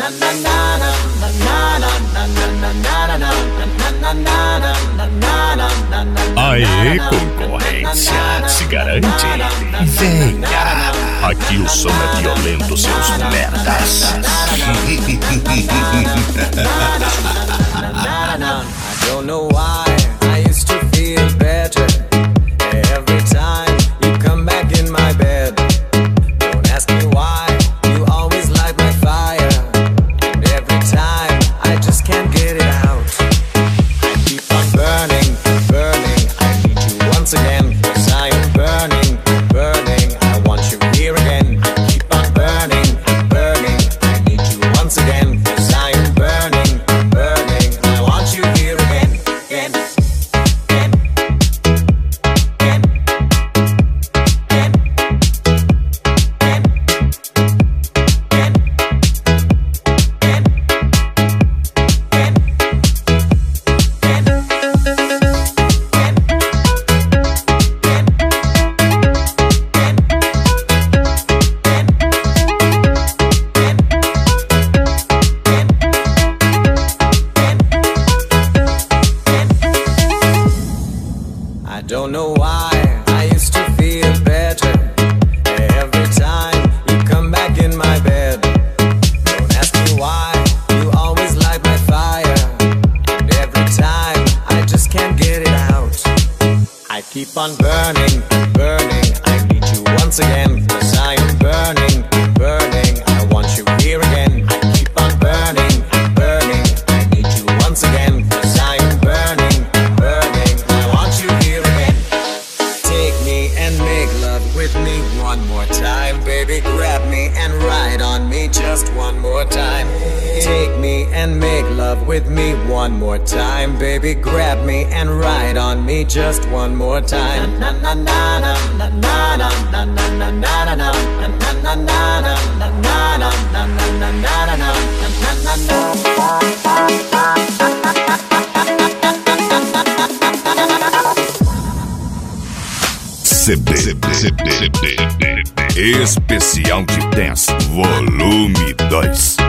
Aê, concorrência, se garante? Venha, aqui o som é violento, seus merdas. I don't know why I used to feel better every time you come back in my bed. Don't ask me why, you always light my fire, and every time I just can't get it out. I keep on burning, burning, I need you once again, 'cause I am burning, burning, I want you here again. I keep on burning, burning, I need you once again, 'cause I am burning, burning, I want you here again, again. I don't know why I used to feel better every time you come back in my bed. Don't ask me why, you always light my fire, and every time I just can't get it out. I keep on burning, burning, I need you once again, 'cause I am burning, burning, I want you here again. I keep on burning, burning, I need you once again, 'cause I am burning, burning, I want you here again. Take me and make love with me one more time, baby, grab me and ride on me just one more time. Take me and make love with me one more time, baby, grab me and ride on me just one more time. CB Especial de Dance Volume 2.